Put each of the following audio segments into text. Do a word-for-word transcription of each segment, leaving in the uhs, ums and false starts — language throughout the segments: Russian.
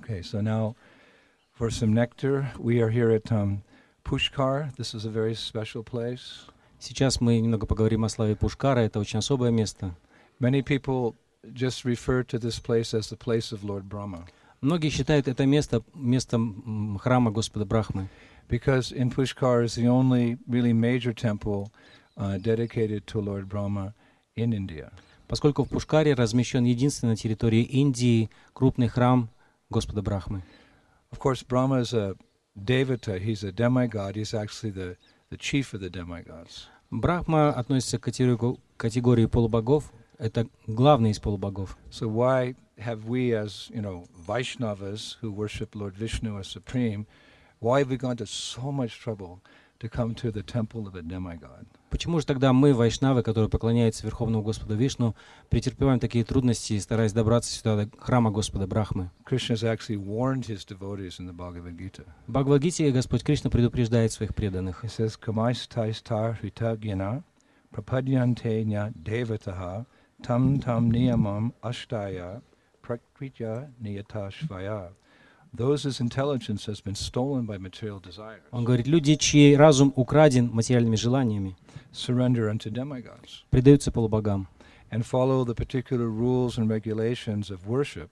Okay, so now for some nectar, we are here at um, Pushkar. This is a very special place. Сейчас мы немного поговорим о славе Пушкара. Это очень особое место. Many people just refer to this place as the place of Lord Brahma. Многие считают это место местом храма Господа Брахмы. Because in Pushkar is the only really major temple uh, dedicated to Lord Brahma in India. Поскольку в Пушкаре размещен единственный на территории Индии крупный храм Господа Брахмы. Of course, Brahma is a devata. He's a demigod. He's actually the, the chief of the demigods. Брахма относится к категории, категории полубогов. Это главный из полубогов. So why have we, as you know, Vaishnavas who worship Lord Vishnu as supreme, why have we gone to so much trouble to come to the temple of a demigod? Почему же тогда мы, вайшнавы, которые поклоняются Верховному Господу Вишну, претерпеваем такие трудности, стараясь добраться сюда до храма Господа Брахмы? Krishna has actually warned his devotees in the Bhagavad Gita. В Бхагавад-гите Господь Кришна предупреждает своих преданных. He says, "Kamaistai hritagina prapadyante nya devataha tam tam niyamam ashtaya prakritya niyatashvaya." Those whose intelligence has been stolen by material desires. Он говорит, люди, чей разум украден материальными желаниями, surrender unto demigods предаются полубогам and follow the particular rules and regulations of worship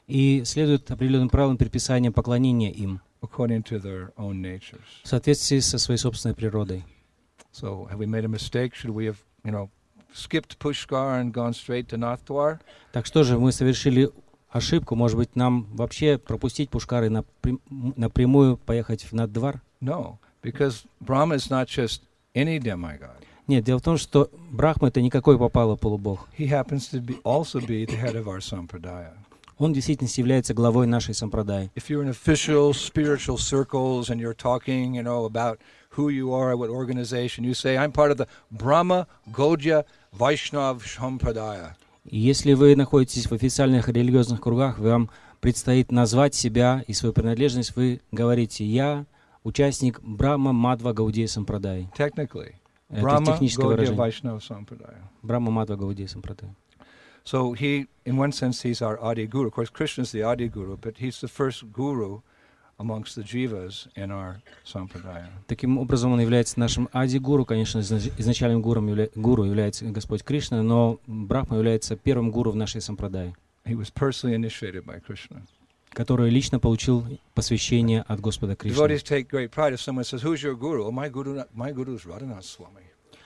и следуют определенным правилам предписания поклонения им according to their own natures. в соответствии со своей собственной природой. So, have we made a mistake? Should we have, you know, skipped Pushkar and gone straight to Nathdwar? Так что же, мы совершили ошибку, может быть, нам вообще пропустить Пушкар и напрям- напрямую поехать в Наддвар? No, because Brahma is not just any demigod. Нет, дело в том, что Брахма — это никакой попало полубог. He happens to be also be the head of our sampradaya. Он в действительности является главой нашей сампрадаи. If you're in official spiritual circles and you're talking, you know, about who you are, what organization, you say, I'm part of the Brahma Gaudiya Vaishnav Sampradaya. Если вы находитесь в официальных религиозных кругах, вам предстоит назвать себя и свою принадлежность, вы говорите, я участник Брахма Мадва Гаудия Сампрадай. Technically, Это Brahma техническое Gaudiya выражение. Vaishnava Sampradaya. Брахма Мадва Гаудия Сампрадай. So he, in one sense, he's our Adi Guru. Of course, Krishna is the Adi Guru, but he's the first Guru amongst the Jivas in our Sampradaya. Таким образом, он является нашим Ади-гуру. Конечно, изнач- изначальным гуром явля- гуру является Господь Кришна, но Брахма является первым гуру в нашей сампрадае, He was personally initiated by Krishna. который лично получил посвящение от Господа Кришны. Devotees take great pride if someone says, "Who's your guru?" Oh, my guru, my guru is Radhanath Swami.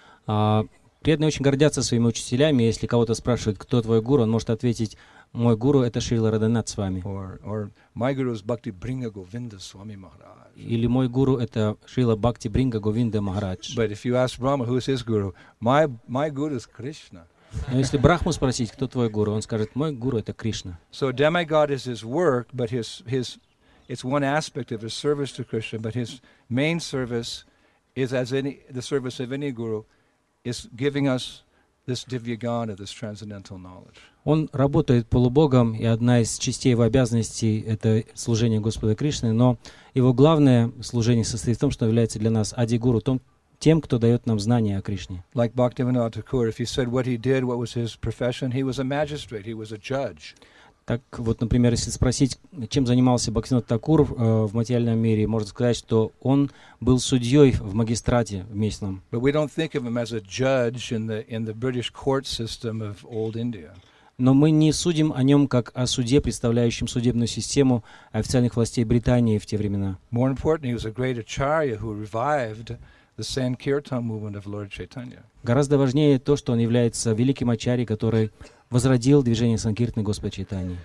А, преданные очень гордятся своими учителями. Если кого-то спрашивают, кто твой гуру, он может ответить, мой гуру — это Шрила Радханат Свами. Or, or my guru is Bhakti Bringa Govinda Swami Maharaj. Или мой гуру — это Шрила Бхакти Бринга Говинда Махарадж. But if you ask Brahma, who's his guru? My my guru is Krishna. Но если Брахму спросить, кто твой гуру, он скажет, мой гуру — это Кришна. So demigod is his work, but his his it's one aspect of his service to Krishna. But his main service is as any the service of any guru is giving us this divyagana, this transcendental knowledge. Он работает полубогом, и одна из частей его обязанностей — это служение Господа Кришны, но его главное служение состоит в том, что он является для нас ади-гуру, том, тем, кто дает нам знания о Кришне. Like Bhaktivinoda Thakur, if you said what he did, what was his profession, he was a magistrate, he was a judge. Так вот, например, если спросить, чем занимался Бхактивинода Такур э, в материальном мире, можно сказать, что он был судьей в магистрате в местном. But we don't think of him as a judge in the in the British court system of old India. Но мы не судим о нем как о суде, представляющем судебную систему официальных властей Британии в те времена. More importantly, he was a great acharya who revived the Sankirtan movement of Lord Chaitanya. Гораздо важнее то, что он является великим ачарьей, который возродил движение Санкиртаны Господа Чайтаньи.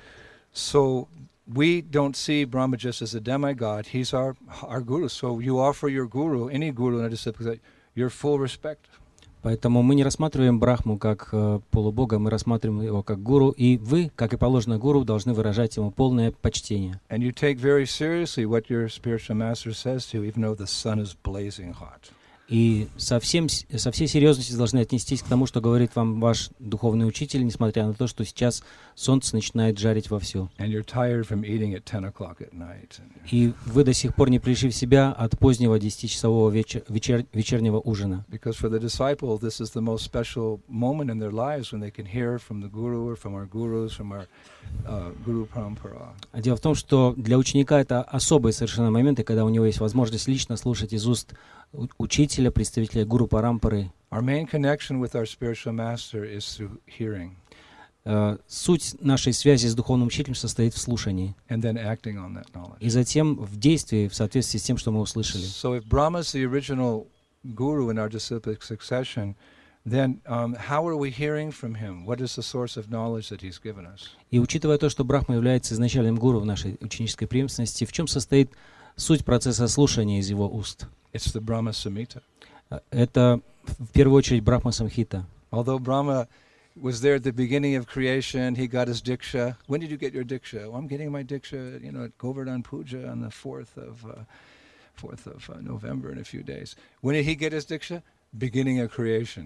So we don't see Brahma just as a demigod. He's our our guru. So you offer your guru, any guru in a discipline, your full respect. Поэтому мы не рассматриваем Брахму как э, полубога, мы рассматриваем его как гуру, и вы, как и положено гуру, должны выражать ему полное почтение. And you take very seriously what your spiritual master says to you, even though the sun is blazing hot. И со, всем, со всей серьезностью должны отнестись к тому, что говорит вам ваш духовный учитель, несмотря на то, что сейчас солнце начинает жарить вовсю. And you're tired from eating at ten o'clock at night. И вы до сих пор не пришли в себя от позднего десятичасового вечер, вечер, вечернего ужина. Because for the disciple, this is the most special moment in their lives when they can hear from the Guru or from our gurus, from our uh, Guru Parampara. А дело в том, что для ученика это особые совершенно моменты, когда у него есть возможность лично слушать из уст учителя, представителя Гуру Парампары. Our main connection with our spiritual master is through hearing. Uh, суть нашей связи с духовным учителем состоит в слушании. And then acting on that knowledge. И затем в действии, в соответствии с тем, что мы услышали. So if Brahma is the original guru in our disciplic succession, then um, how are we hearing from him? What is the source of knowledge that he's given us? И учитывая то, что Брахма является изначальным гуру в нашей ученической преемственности, в чем состоит суть процесса слушания из его уст? It's the Brahma Samhita. Это в первую очередь Брахма Самхита. Although Brahma was there at the beginning of creation, he got his diksha. When did you get your diksha? Well, I'm getting my diksha, you know, at Govardhan Puja on the fourth of uh, fourth of uh, November in a few days. When did he get his diksha? Beginning of creation.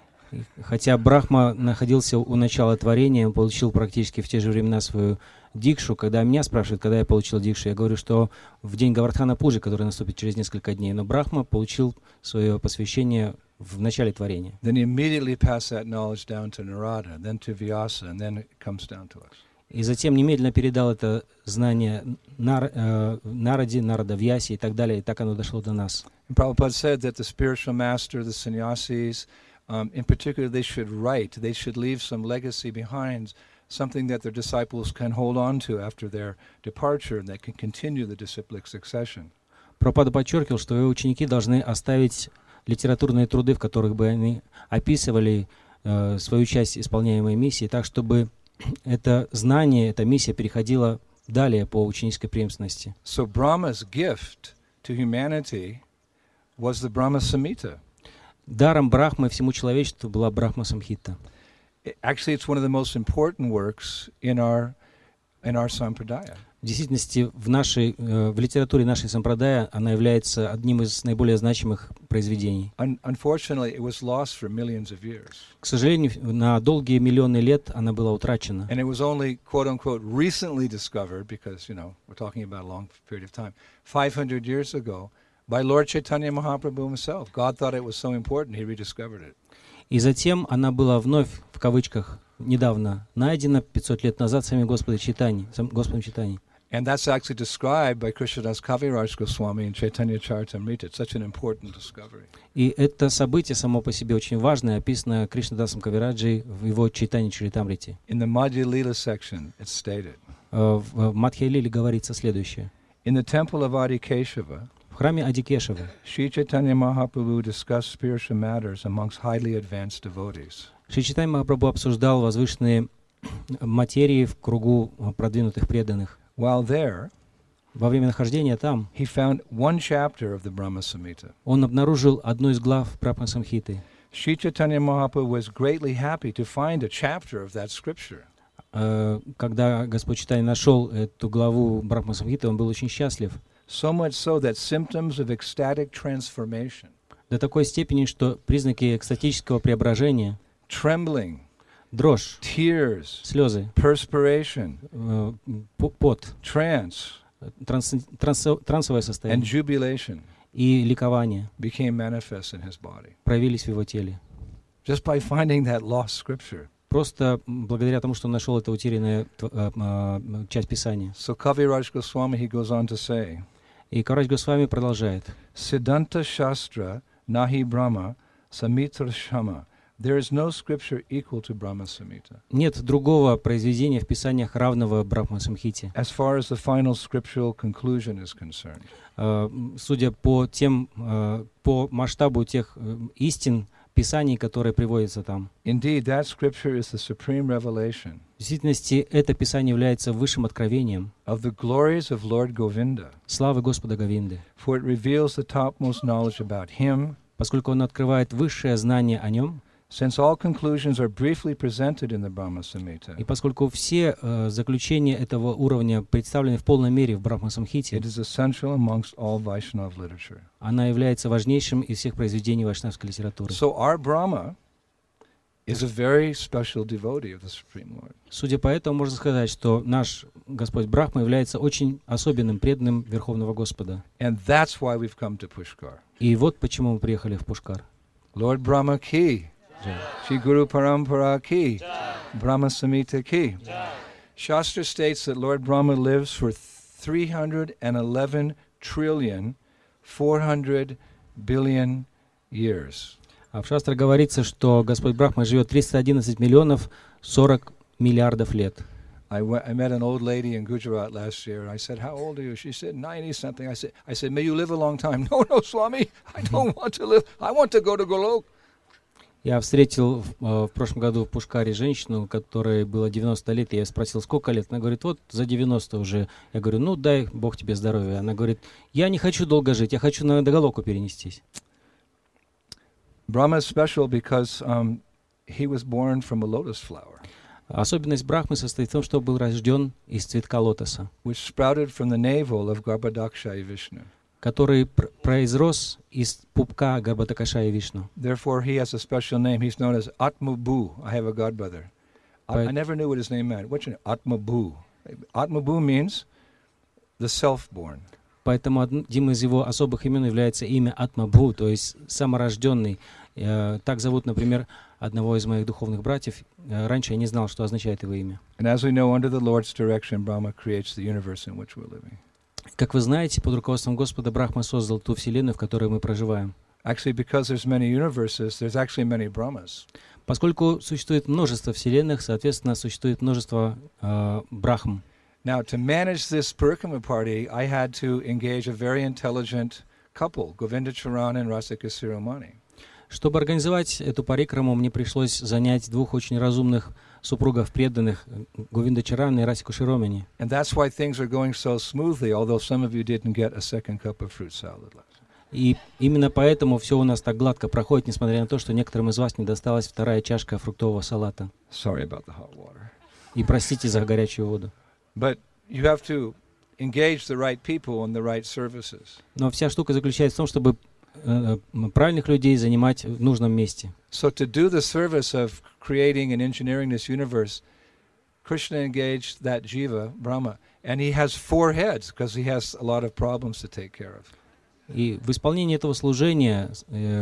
Хотя Брахма находился у начала творения, он получил практически в те же времена свою дикшу. Когда меня спрашивают, когда я получил дикшу, я говорю, что в день Гавардхана Пуджи, который наступит через несколько дней. Но Брахма получил свое посвящение в начале творения. Then he immediately passed that knowledge down to Narada, then to Vyasa, and then it comes down to us. И затем немедленно передал это знание Нар, э, Нараде, Нарада, Вьясе и так далее, и так оно дошло до нас. And Prabhupada said that the spiritual master, the sannyasis, um, in particular, they should write, they should leave some legacy behind, something that their disciples can hold on to after their departure, and that can continue the disciplic succession. Прабхупада подчеркивал, что его ученики должны оставить литературные труды, в которых бы они описывали э, свою часть исполняемой миссии, так, чтобы это знание, эта миссия переходила далее по ученической преемственности. So Brahma's gift to humanity was the Brahma Samhita. Даром Брахмы всему человечеству была Брахма Самхита. Actually, it's one of the most important works in our in our sampradaya. В действительности, в, нашей, в литературе нашей сампрадая она является одним из наиболее значимых произведений. Unfortunately, it was lost for millions of years. К сожалению, на долгие миллионы лет она была утрачена. And it was only, quote unquote, recently discovered, because, you know, we're talking about a long period of time, five hundred years ago, by Lord Chaitanya Mahaprabhu himself. God thought it was so important, he rediscovered it. И затем она была вновь, в кавычках, недавно найдена, пятьсот лет назад, самим Господом Чайтаньей, Господом Чайтаньей. And that's actually described by Krishnadas Kaviraj Goswami in Chaitanya Charitamrita. It's such an important discovery. И это событие само по себе очень важное, описано Кришнадасом Кавираджей в его Чайтанья Чаритамрите. In the Madhya Lila section, it's stated. В Мадхья-лиле говорится следующее. In the temple of Adi Keshava, в храме Адикешева Shri Chaitanya Mahaprabhu discussed spiritual matters amongst highly advanced devotees. Шри Чайтанья Махапрабху обсуждал возвышенные материи в кругу продвинутых преданных. While there, во время нахождения там, he found one chapter of the Brahma Samhita. Он обнаружил одну из глав Брахма Самхиты. Shri Chaitanya Mahaprabhu was greatly happy to find a chapter of that scripture. Когда Господь Чайтанья нашел эту главу Брахма Самхиты, он был очень счастлив. So much so that symptoms of ecstatic transformation, до такой степени, что признаки экстатического преображения, trembling, дрожь, tears, слезы, perspiration, э, пот, trance, транс, транс, трансовое состояние and jubilation и ликование became manifest in his body. Проявились в его теле. Just by finding that lost scripture. Просто благодаря тому, что он нашел эту утерянную э, э, часть Писания. So Kaviraj Goswami, he goes on to say, и Кавираджа Госвами продолжает. Siddhanta Shastra Nahi Brahma Samhita Shama. There is no scripture equal to Brahma Samhita. Нет другого произведения в Писаниях равного Брахма Самхите. As far as the final scriptural conclusion is concerned. Uh, судя по тем, uh, по масштабу тех uh, истин Писаний, которые приводятся там. Indeed, that scripture is the supreme revelation. В действительности это Писание является высшим откровением of the glories of Lord Govinda. Славы Господа Говинды. For it reveals the topmost knowledge about him. Поскольку он открывает высшее знание о нем. Since all conclusions are briefly presented in the Brahma И Samhita, поскольку все э, заключения этого уровня представлены в полной мере в Брахма-самхите, it is essential amongst all Vaishnava literature. она является важнейшим из всех произведений вайшнавской литературы. So our Brahma is a very special devotee of the Supreme Lord. Судя по этому, можно сказать, что наш Господь Брахма является очень особенным, преданным Верховного Господа. And that's why we've come to Pushkar. И вот почему мы приехали в Пушкар. Lord Brahma ki, Shri Guru Parampara ki, Brahma Samhita ki. Shastra states that Lord Brahma lives for three hundred eleven trillion four hundred billion years. А в Шастре говорится, что Господь Брахма живет триста одиннадцать миллионов сорок миллиардов лет. I, went, I met an old lady in Gujarat last year, and I said, "How old are you?" She said, ninety something. I said, "I said, may you live a long time." No, no, Swami, I don't want to live. I want to go to Golok. Я встретил в, в прошлом году в Пушкаре женщину, которой было девяносто лет, и я спросил, сколько лет? Она говорит, вот за девяносто уже. Я говорю, ну дай Бог тебе здоровья. Она говорит, я не хочу долго жить, я хочу на Голоку перенестись. Brahma is special because um, he was born from a lotus flower, Особенность Брахмы состоит в том, что был рожден из цветка лотоса, which sprouted from the navel of Garbhadaksha Vishnu. который пр- произрос из пупка Гарбхадакашаи Вишну. Therefore, he has a special name. He's known as Atmabhu. I have a godbrother. I, Right. I never knew what his name meant. What's your name? Atmabhu. Atmabhu means the self-born. Поэтому одним из его особых имен является имя Атмабху, то есть саморожденный. Э, Так зовут, например, одного из моих духовных братьев. Э, Раньше я не знал, что означает его имя. And as we know, under the Lord's direction, Brahma creates the universe in which we're living. Как вы знаете, под руководством Господа Брахма создал ту вселенную, в которой мы проживаем. Actually, because there's many universes, there's actually many Brahmas. Поскольку существует множество вселенных, соответственно, существует множество э, Брахм. Now, to manage this Parikrama party, I had to engage a very intelligent couple, Govinda Charan and Rasika Siromani. Чтобы организовать эту парикраму, мне пришлось занять двух очень разумных супругов преданных, Говинда Чарана и Расику Широмани. And that's why things are going so smoothly, although some of you didn't get a second cup of fruit salad last. И именно поэтому все у нас так гладко проходит, несмотря на то, что некоторым из вас не досталась вторая чашка фруктового салата. Sorry about the hot water. И простите за горячую воду. But you have to engage the right people in the right services. Но вся штука заключается в том, чтобы э, правильных людей занимать в нужном месте. So to do the service of creating and engineering this universe, Krishna engaged that jiva, Brahma, and he has four heads because he has a lot of problems to take care of. И в исполнении этого служения,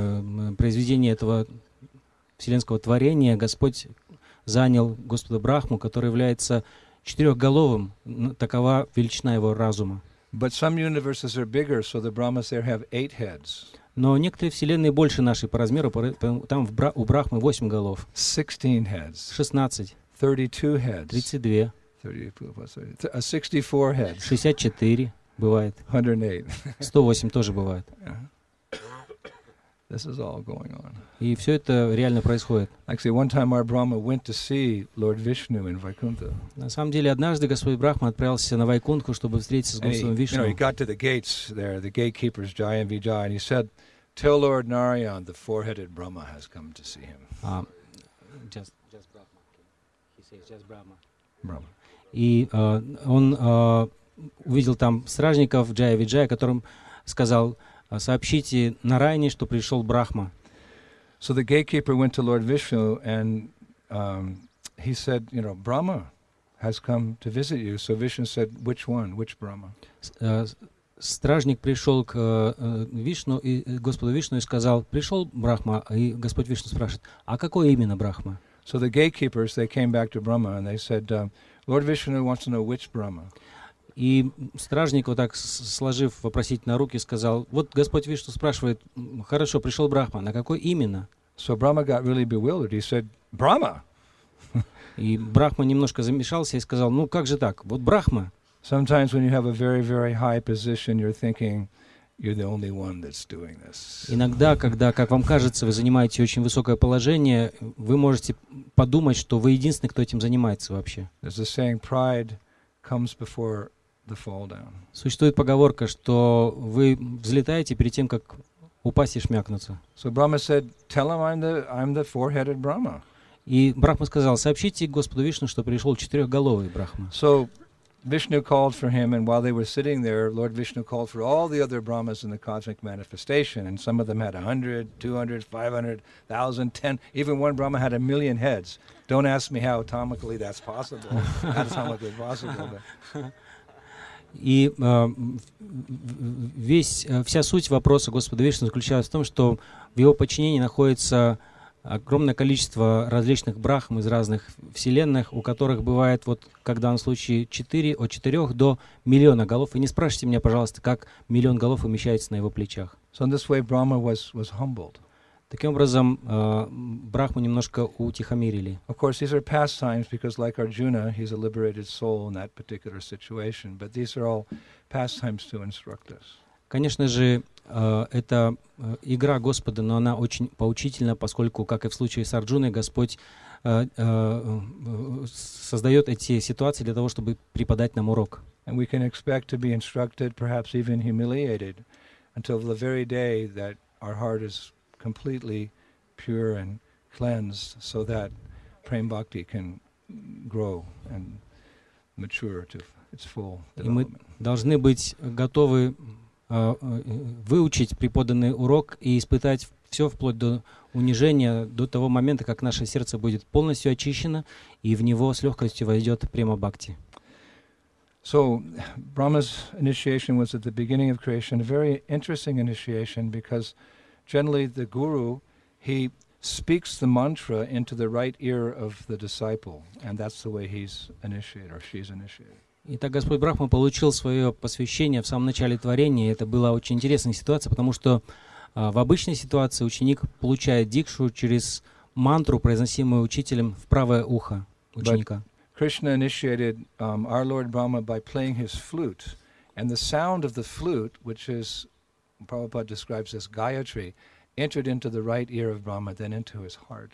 э, произведения этого вселенского творения, Господь занял Господа Брахму, который является четырехголовым, н- такова величина его разума. But some universes are bigger, so the Brahmas there have eight heads. Но некоторые вселенные больше нашей по размеру, пора- по- там в Бра- у Брахмы восемь голов, sixteen heads, шестнадцать, thirty-two heads, тридцать два, thirty, plus thirty, th- uh, sixty-four heads, шестьдесят четыре бывает, one hundred eight. сто восемь тоже бывает. Yeah. This is all going on. И все это реально происходит. Actually, one time our Brahma went to see Lord Vishnu in Vaikuntha. На самом деле, однажды Господь Брахма отправился на Вайкунтху, чтобы встретиться с And he, Господом you know, he Вишну. got to the gates there, the gatekeepers, Jai and Vijay, and he said, "Tell Lord Narayan the four-headed Brahma has come to see him." А, just- just Brahma. He says just Brahma. Brahma. И э, он э, увидел там стражников Джая Виджая, которым сказал, э, сообщите Нарайне, что пришел Брахма. So the gatekeeper went to Lord Vishnu and um, he said, you know, Brahma has come to visit you. So Vishnu said, which one? Which Brahma? С- э, с- Стражник пришел к э, Вишну, и, э, Господу Вишну и сказал, пришел Брахма, и Господь Вишну спрашивает, а какой именно Брахма? So the gatekeepers, they came back to Brahma and they said, um, Lord Vishnu wants to know which Brahma. И стражник, вот так с- сложив вопросительно руки, сказал, вот Господь Вишну спрашивает, «М, хорошо, пришел Брахма, на какой именно? So Brahma got really bewildered. He said, Brahma. И Брахма немножко замешался и сказал, ну как же так, вот Брахма. Sometimes when you have a very, very high position, you're thinking you're the only one that's doing this. Иногда, когда, как вам кажется, вы занимаете очень высокое положение, вы можете подумать, что вы единственный, кто этим занимается вообще. There's a saying, pride comes before the fall down. Существует поговорка, что вы взлетаете перед тем, как упасть и шмякнуться. So Brahma said, tell him I'm the, I'm the four-headed Brahma. И Брахма сказал, сообщите Господу Вишну, что пришел четырехголовый Брахма. So Vishnu called for him, and while they were sitting there, Lord Vishnu called for all the other Brahmas in the cosmic manifestation, and some of them had a hundred, two hundred, five hundred, thousand, ten, even one Brahma had a million heads. Don't ask me how atomically that's possible, anatomically possible. But. И э, весь, вся суть вопроса Господа Вишну заключалась в том, что в его подчинении находится огромное количество различных брахм из разных вселенных, у которых бывает, вот, как в данном случае, четыре, от четырех до миллиона голов. И не спрашивайте меня, пожалуйста, как миллион голов умещается на его плечах. So in this way, Brahma was, was humbled. Таким образом, э, Брахму немножко утихомирили. Of course, these are pastimes because, like Arjuna, he's a liberated soul in that particular situation. But these are all pastimes to instruct us. Конечно же, э, это э, игра Господа, но она очень поучительна, поскольку, как и в случае с Арджуной, Господь э, э, создает эти ситуации для того, чтобы преподать нам урок. And we can expect to be instructed, perhaps even humiliated, until the very day that our heart is completely pure and cleansed, so that Prem Bhakti can grow and mature to its full development. И мы должны быть готовы э, выучить преподанный урок и испытать все вплоть до унижения, до того момента, как наше сердце будет полностью очищено, и в него с легкостью войдет Према Бхакти. So, Brahma's initiation was at the beginning of creation, a very interesting initiation because generally the guru, he speaks the mantra into the right ear of the disciple, and that's the way he's initiated or she's initiated. Итак, Господь Брахма получил свое посвящение в самом начале творения. Это была очень интересная ситуация, потому что а, в обычной ситуации ученик получает дикшу через мантру, произносимую учителем в правое ухо ученика. Krishna initiated um, our Lord Brahma by playing his flute, and the sound of the flute, which is, Prabhupada describes as Gayatri, entered into the right ear of Brahma, then into his heart.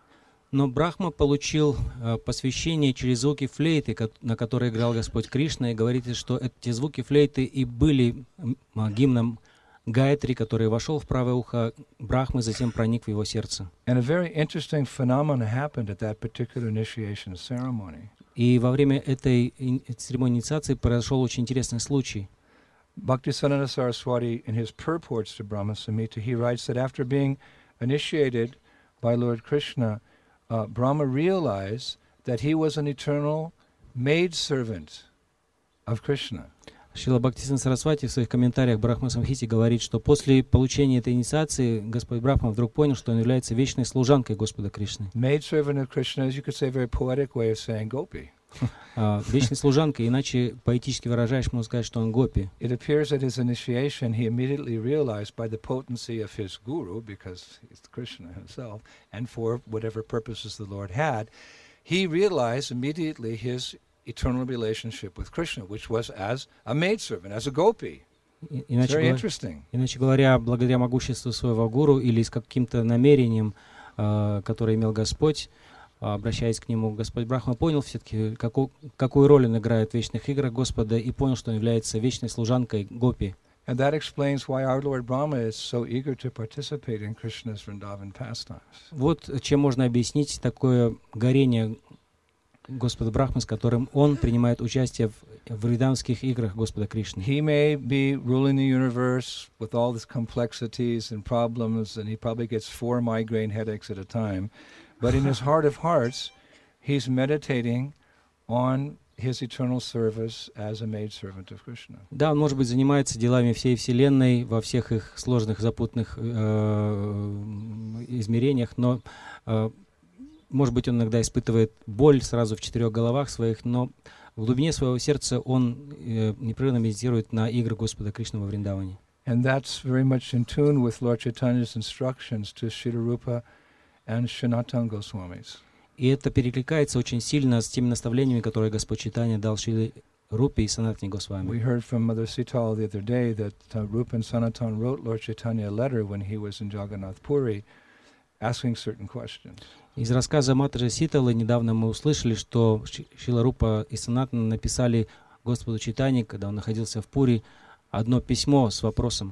Но Брахма получил э, посвящение через звуки флейты, ко- на которой играл Господь Кришна, и говорится, что эти звуки флейты и были э, гимном Гайатри, который вошел в правое ухо Брахмы, затем проник в его сердце. And a very interesting phenomenon happened at that particular initiation ceremony. И во время этой ин- церемонии инициации произошел очень интересный случай. Bhaktisiddhanta Saraswati, in his purports to Brahma Samhita, he writes that after being initiated by Lord Krishna, uh, Brahma realized that he was an eternal maidservant of Krishna. Шрила Бхактисиddханта Сарасвати в своих комментариях Брахма Самхите говорит, что после получения этой инициации Господь Брахма вдруг понял, что он является вечной служанкой Господа Кришны. Maidservant of Krishna is, you could say, a very poetic way of saying gopi. А, вечной служанкой, иначе поэтически выражаешь, можно сказать, что он гопи. It appears at his initiation he immediately realized by the potency of his guru, because he's Krishna himself, and for whatever purposes the Lord had, he realized immediately his eternal relationship with Krishna, which was as a maidservant, as a gopi. И- It's Иначе, very говоря, interesting. иначе говоря, благодаря могуществу своего гуру или с каким-то намерением, а, которое имел Господь, а, обращаясь к нему, Господь Брахма понял все-таки, какую, какую роль он играет в вечных играх Господа, и понял, что он является вечной служанкой гопи. And that explains why our Lord Brahma is so eager to participate in Krishna's Vrindavan pastimes. Вот чем можно объяснить такое горение Господа Брахмы, с которым он принимает участие в, в вриданских играх Господа Кришны. He may be ruling the universe with all these complexities and problems, and he probably gets four migraine headaches at a time. But in his heart of hearts, he's meditating on his eternal service as a maidservant of Krishna. Да, он, может быть, занимается делами всей Вселенной во всех их сложных, запутанных э, измерениях, но, э, может быть, он иногда испытывает боль сразу в четырех головах своих, но в глубине своего сердца он э, непрерывно медитирует на игры Господа Кришны во Вриндаване. And that's very much in tune with Lord Chaitanya's instructions to Srila Rupa and Sanatana Goswamis. И это перекликается очень сильно с теми наставлениями, которые Господь Чайтанья дал Шриле Рупе и Санатане Госвами. We heard from Mother Sitala the other day that uh, Rupa and Sanatana wrote Lord Chaitanya a letter when he was in Jagannath Puri, asking certain questions. Из рассказа Матаджи Ситалы недавно мы услышали, что Шрила Рупа и Санатана написали Господу Чайтанье, когда он находился в Пури, одно письмо с вопросом.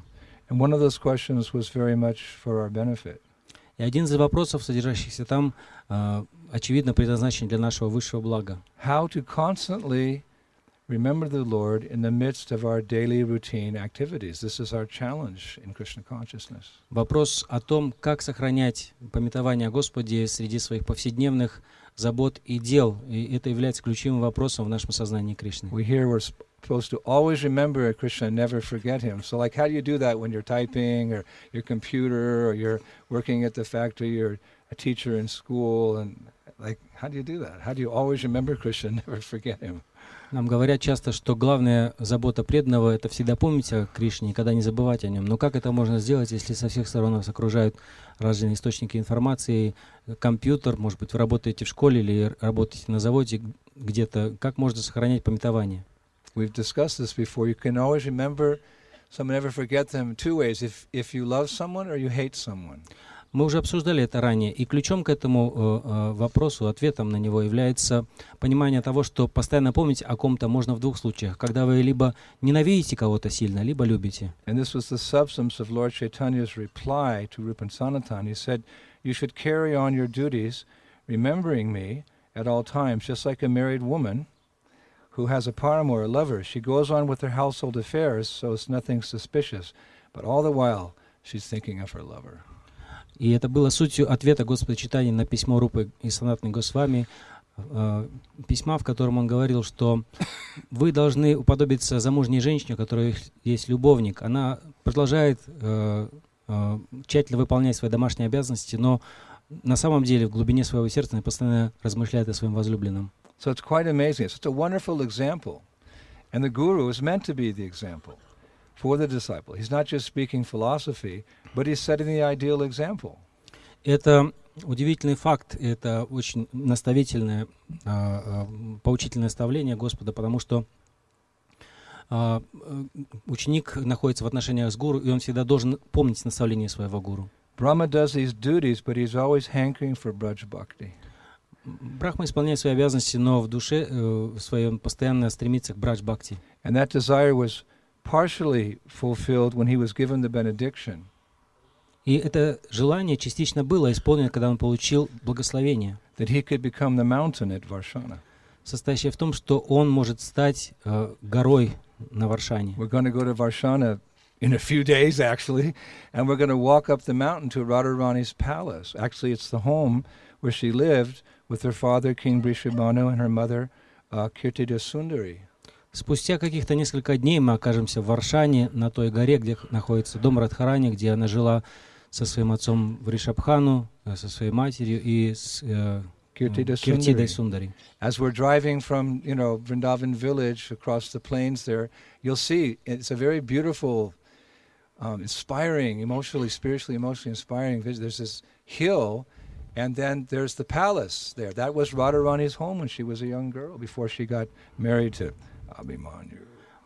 And one of those questions was very much for our benefit. И один из вопросов, содержащихся там, а, очевидно предназначен для нашего высшего блага. How to constantly remember the Lord in the midst of our daily routine activities. This is our challenge in Krishna consciousness. Вопрос о том, как сохранять памятование о Господе среди своих повседневных забот и дел. И это является ключевым вопросом в нашем сознании Кришны. We hear we're supposed to always remember Krishna and never forget him. So like how do you do that when you're typing or your computer or you're working at the factory or a teacher in school, and like how do you do that? How do you always remember Krishna and never forget him? Нам говорят часто, что главная забота преданного — это всегда помнить о Кришне, никогда не забывать о нем. Но как это можно сделать, если со всех сторон нас окружают разные источники информации, компьютер, может быть, вы работаете в школе или работаете на заводе где-то, как можно сохранять памятование? We've discussed this before. You can always remember someone, never forget them two ways. If if you love someone or you hate someone. Мы уже обсуждали это ранее, и ключом к этому э, э, вопросу, ответом на него является понимание того, что постоянно помнить о ком-то можно в двух случаях, когда вы либо ненавидите кого-то сильно, либо любите. And this was the substance of Lord Chaitanya's reply to Rupan Sanatan. He said, you should carry on your duties, remembering me at all times, just like a married woman who has a paramour, a lover. She goes on with her household affairs, so it's nothing suspicious, but all the while she's thinking of her lover. И это было сутью ответа Господа Чайтаньи на письмо Рупы и Санатаны Госвами, э, письма, в котором он говорил, что вы должны уподобиться замужней женщине, у которой есть любовник. Она продолжает э, э, тщательно выполнять свои домашние обязанности, но на самом деле в глубине своего сердца она постоянно размышляет о своем возлюбленном. So it's quite amazing. It's such a wonderful example. And the Guru is meant to be the example for the disciple. He's not just speaking philosophy, but he's setting the ideal example. Это удивительный факт, это очень наставительное, э, поучительное наставление Господа, потому что э, ученик находится в отношениях с гуру, и он всегда должен помнить наставление своего гуру. Brahma does these duties, but he's always hankering for Braj Bhakti. Брахма исполняет свои обязанности, но в душе э, своей он постоянно стремится к брадж-бхакти. And that desire was partially fulfilled when he was given the benediction. И это желание частично было исполнено, когда он получил благословение, That he could become the mountain at Varshana. состоящее в том, что он может стать э, горой на Варшане. We're going to go to Varshana in a few days, actually, and we're going to walk up the mountain to Radharani's palace. Actually, it's the home where she lived with her father, King Brishabhanu, and her mother, uh, Kirtida Sundari. Спустя каких-то несколько дней мы окажемся в Варшане, на той горе, где находится дом Радхарани, где она жила со своим отцом Вришабхану, со своей матерью и с э, Kirtida Киртидой Sundari. Сундари. As we're driving from, you know, Vrindavan village across the plains there, you'll see it's a very beautiful, um, inspiring, emotionally, spiritually, emotionally inspiring vision. There's this hill, and then there's the palace there. That was Radharani's home when she was a young girl, before she got married to Abhimanyu.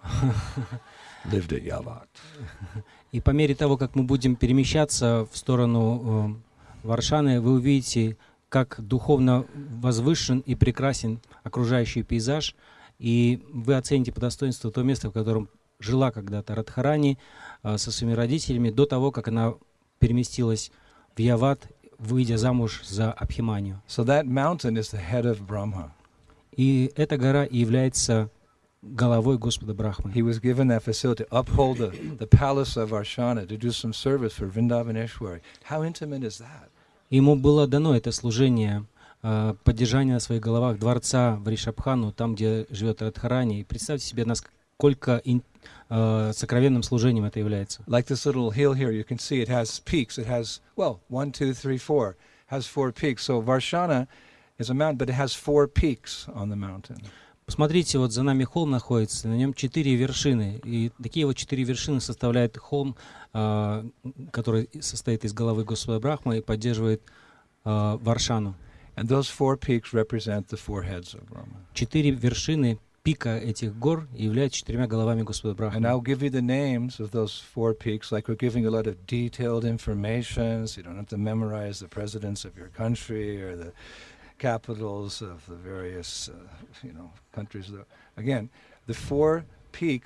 Lived at Yavat. И по мере того, как мы будем перемещаться в сторону э, Варшаны, вы увидите, как духовно возвышен и прекрасен окружающий пейзаж, и вы оцените по достоинству то место, в котором жила когда-то Радхарани э, со своими родителями, до того, как она переместилась в Яват, выйдя замуж за Абхиманию. So that mountain is the head of Brahma. И эта гора и является головой Господа Брахмы. He was given that facility to uphold the, the palace of Varshana, to do some service for Vrindavaneshwari. How intimate is that? Ему было дано это служение, э, поддержание на своих головах дворца в Ришабхану, там, где живет Радхарани. И представьте себе, насколько ин, э, сокровенным служением это является. Like this little hill here, you can see it has peaks. It has, well, one, two, three, four, has four peaks. So Varshana is a mountain, but it has four peaks on the mountain. Посмотрите, вот за нами холм находится, на нем четыре вершины. И такие вот четыре вершины составляют холм, э, который состоит из головы Господа Брахмы и поддерживает э, Варшану. And those four peaks represent the four heads of Brahma. Четыре вершины пика этих гор являются четырьмя головами Господа Брахмы. And I'll give you the names of those four peaks, like we're giving a lot of detailed information, so you don't have to memorize the presidents of your country or the capitals of the various, uh, you know, countries. Again, the four peaks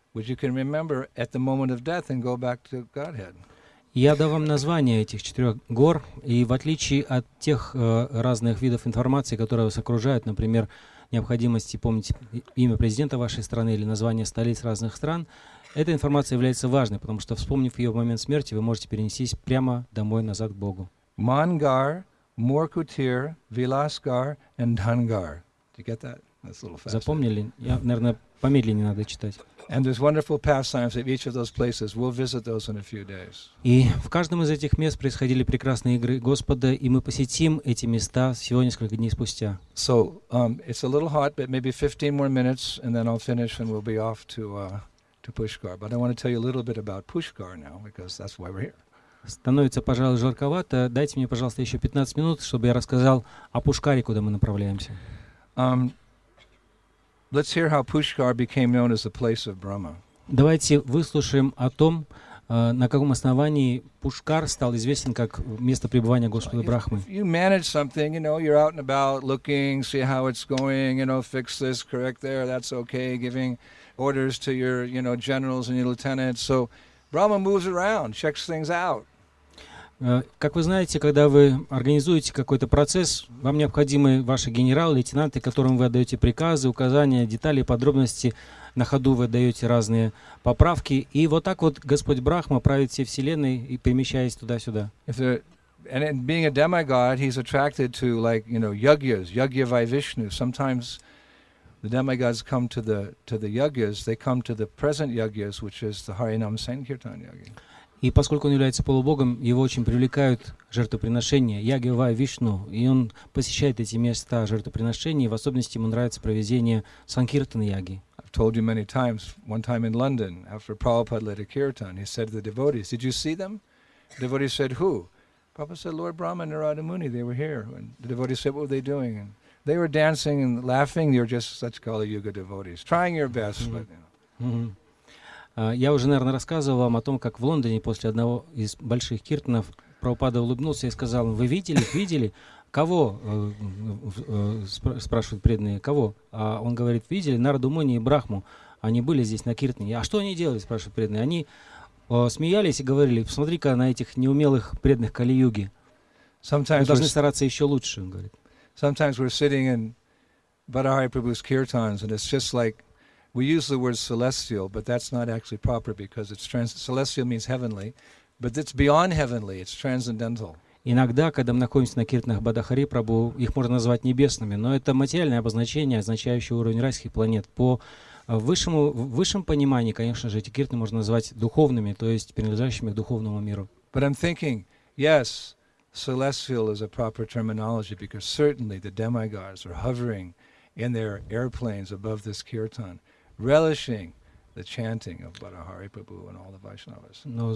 which you can remember at the moment of death and go back to Godhead. Я дам вам название этих четырех гор, и в отличие от тех э, разных видов информации, которые вас окружают, например, необходимости помнить имя президента вашей страны или название столиц разных стран, эта информация является важной, потому что, вспомнив ее в момент смерти, вы можете перенестись прямо домой, назад к Богу. Mangar, Morkutir, Vilasgar, and Dhangar. Did you get that? That's a little fast. Запомнили? Я, наверное, помедленнее надо читать. And there's wonderful pastimes at each of those places. We'll visit those in a few days. И в каждом из этих мест происходили прекрасные игры Господа, и мы посетим эти места всего несколько дней спустя. So um, it's a little hot, but maybe fifteen more minutes, and then I'll finish, and we'll be off to uh, to Pushkar. But I want to tell you a little bit about Pushkar now, because that's why we're here. Становится, пожалуй, жарковато. Дайте мне, пожалуйста, еще пятнадцать минут, чтобы я рассказал о Пушкаре, куда мы направляемся. Um, let's hear how Pushkar became known as the place of Brahma. Давайте выслушаем о том, э, на каком основании Пушкар стал известен как место пребывания Господа Брахмы. If you manage something, you know, you're out and about looking, see how it's going, you know, fix this, correct there, that's okay, giving orders to your, you know, generals and your lieutenants. So Brahma moves around, checks things out. Как вы знаете, когда вы организуете какой-то процесс, вам необходимы ваши генералы, лейтенанты, которым вы отдаете приказы, указания, детали, подробности. На ходу вы отдаете разные поправки. И вот так вот Господь Брахма правит всей Вселенной и перемещаясь туда-сюда. And in being a demigod, he's attracted to, like, you know, yagyas, yagya Vaivishnu. Sometimes the demigods come to the to the yagyas, they come to the present yagyas, which is the Harinam Sankirtan yagya. И поскольку он является полубогом, его очень привлекают жертвоприношения, яги Вай Вишну, и он посещает эти места жертвоприношений, в особенности ему нравится проведение Санкиртан яги. I've told you many times, one time in London, after Prabhupada led a kirtan, he said to the devotees, "Did you see them?" The devotees said, "Who?" Prabhupada said, "Lord Brahma and Narada Muni, they were here." And the devotees said, "What were they doing?" And they were dancing and laughing. They were just such Kali Yuga devotees, trying your best. Mm-hmm. But, you know. Mm-hmm. Я уже, наверное, рассказывал вам о том, как в Лондоне после одного из больших киртанов Прабхупада улыбнулся и сказал: "Вы видели, видели? Кого?» Спрашивают преданные: "Кого?" А он говорит: "Видели Нараду Муни и Брахму. Они были здесь на киртане." "А что они делали?" спрашивают преданные. Они смеялись и говорили: "Посмотри-ка на этих неумелых преданных Кали-юги. Мы должны стараться еще лучше", он говорит. Sometimes we're sitting in Bhattahari Prabhu's kirtans, and it's just like we use the word celestial, but that's not actually proper because it's trans celestial means heavenly, but it's beyond heavenly, it's transcendental. Иногда, когда мы находимся на киртанах Бхаттахари Прабху, их можно назвать небесными, но это материальное обозначение, означающее уровень райских планет. По высшему, в высшем понимании, конечно же, эти киртаны можно назвать духовными, то есть принадлежащими к духовному миру. But I'm thinking, yes, celestial is a proper terminology because certainly the demigods are hovering in their airplanes above this kirtan, relishing the chanting of Bhattahari Prabhu and all the Vaishnavas. Но...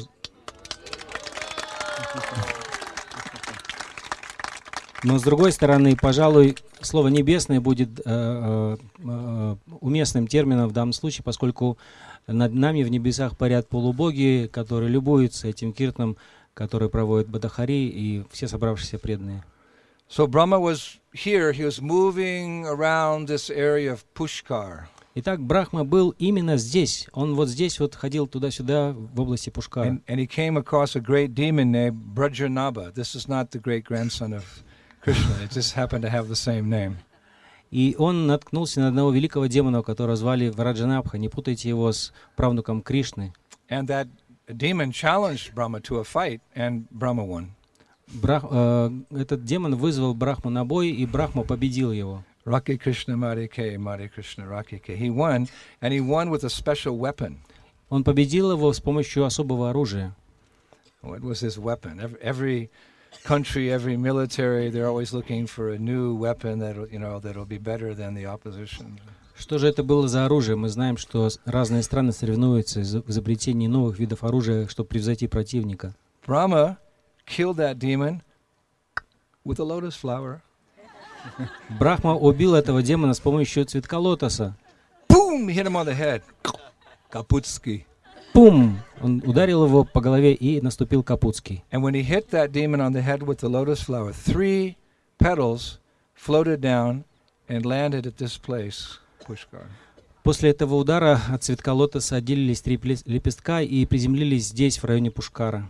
Но с другой стороны, пожалуй, слово «небесное» будет э, э, уместным термином в данном случае, поскольку над нами в небесах парят полубоги, которые любуются этим киртаном, который проводит Бхаттахари и все собравшиеся преданные. So Brahma was here, he was moving around this area of Pushkar. Итак, Брахма был именно здесь. Он вот здесь вот ходил туда-сюда в области Пушкара. And, and he came across a great demon named Brajanabha. This is not the great grandson of Krishna. It just happened to have the same name. И он наткнулся на одного великого демона, которого звали Враджанабха. Не путайте его с правнуком Кришны. And that demon challenged Brahma to a fight, and Brahma won. Брах, э, этот демон вызвал Брахму на бой, и Брахма победил его. Raki Krishna Mari Ke, Mari Krishna Raki Ke. He won, and he won with a special weapon. Он победил его с помощью особого оружия. What was his weapon? Every, every country, every military, they're always looking for a new weapon that'll, you know, that'll be better than the opposition. Что же это было за оружие? Мы знаем, что разные страны соревнуются в изобретении новых видов оружия, чтобы превзойти противника. Brahma killed that demon with a lotus flower. Брахма убил этого демона с помощью цветка лотоса. Boom! Hit him on the head. Kaputski. Пум! Он ударил его по голове и наступил Капутский. And when he hit that demon on the head with the lotus flower, three petals floated down and landed at this place, Pushkar. После этого удара от цветка лотоса отделились три плес- лепестка и приземлились здесь, в районе Пушкара.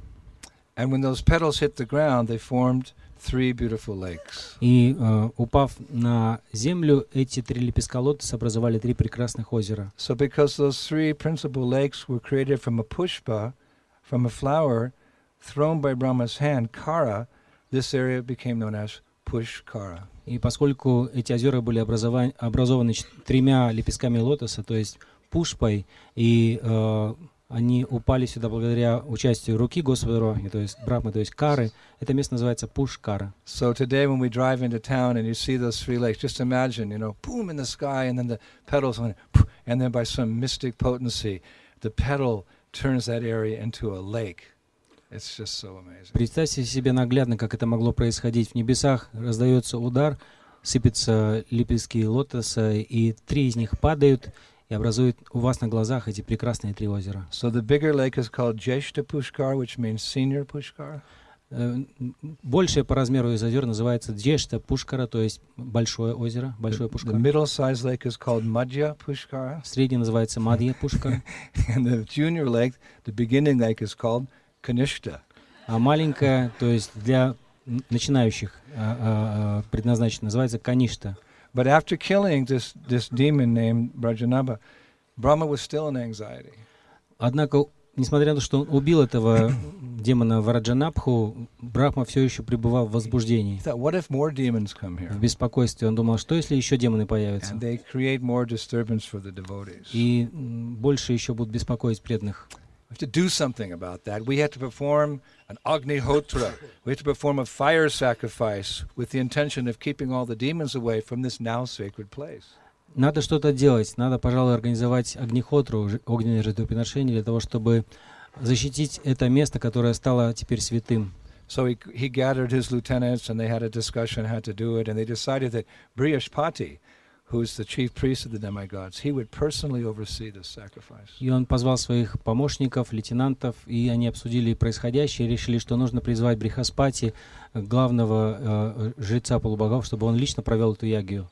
And when those petals hit the ground, they formed three beautiful lakes. И, э, упав на землю, эти три лепестка лотоса образовали три прекрасных озера. So because those three principal lakes were created from a pushpa, from a flower thrown by Brahma's hand, Kara, this area became known as Pushkara. И поскольку эти озера были образован- образованы ч- тремя лепестками лотоса, то есть пушпой, и э, они упали сюда благодаря участию руки Господа, то есть Брахмы, то есть Кары, это место называется Пушкара. So today when we drive into town and you see those three lakes, just imagine, you know, boom in the sky and then the petals went, and then by some mystic potency, the petal turns that area into a lake. It's just so amazing. Представьте себе наглядно, как это могло происходить. В небесах раздается удар, сыпятся лепестки лотоса, и три из них падают и образуют у вас на глазах эти прекрасные три озера. So the bigger lake is called Jeshta Pushkar, which means senior Pushkar. Э, Большее по размеру из озер называется Джешта Пушкара, то есть большое озеро, большое The Пушкар. middle-sized lake is called Madhya Pushkar. Средний называется Мадья Пушкар, And the junior lake, the beginning lake, is called Kanishta. а маленькая, то есть для н- начинающих а, а, а, предназначена, называется Каништа. But after killing this, this demon named Brajanabha, Brahma was still in anxiety. Однако, несмотря на то, что он убил этого демона Вараджанабху, Брахма все еще пребывал в возбуждении, He thought, what if more demons come в here? беспокойстве. Он думал, что если еще демоны появятся, And they create more disturbance for the devotees. и м, больше еще будут беспокоить преданных. We have to do something about that. We have to perform an Agnihotra. We have to perform a fire sacrifice with the intention of keeping all the demons away from this now sacred place. Надо что-то делать, надо, пожалуй, организовать огнехотру, ж- огненное жертвоприношение для того, чтобы защитить это место, которое стало теперь святым. So he, he gathered his lieutenants and they had a discussion how to do it, and they decided that Brihaspati, who is the chief priest of the demigods, he would personally oversee this sacrifice. И он позвал своих помощников, лейтенантов, и они обсудили происходящее и решили, что нужно призвать Брихаспати, э, главного э, жреца полубогов, чтобы он лично провел эту ягью.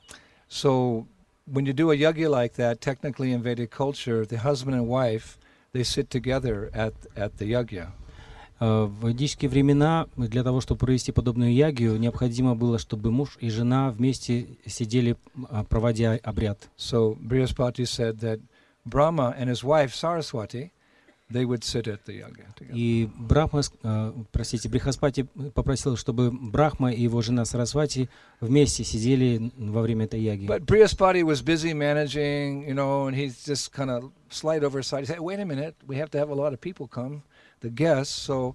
So when you do a yagya like that, technically in Vedic culture, the husband and wife, they sit together at, at the yagya. Э, В ведические времена для того, чтобы провести подобную ягью, необходимо было, чтобы муж и жена вместе сидели, э, проводя обряд. So Brihaspati said that Brahma and his wife Saraswati, they would sit at the yagya together. И Брахма, ск- э, простите, Брихаспати попросил, чтобы Брахма и его жена Сарасвати вместе сидели во время этой яги. But Brihaspati was busy managing, you know, and he's just kind of slight oversight. He said, wait a minute, we have to have a lot of people come, the guests. So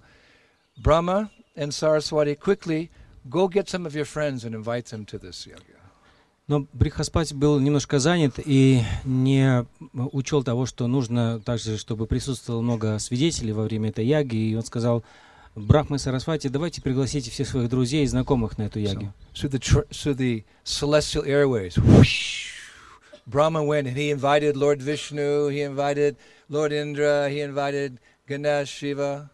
Brahma and Saraswati quickly go get some of your friends and invite them to this yagya. Но Брихаспати был немножко занят и не учел того, что нужно также, чтобы присутствовало много свидетелей во время этой яги. И он сказал: Брахма и Сарасвати, давайте пригласите всех своих друзей и знакомых на эту ягью. So through the, tr- through the celestial airways, whoosh, Brahma went and he invited Lord Vishnu, he invited Lord Indra, he invited Ganesh, Shiva.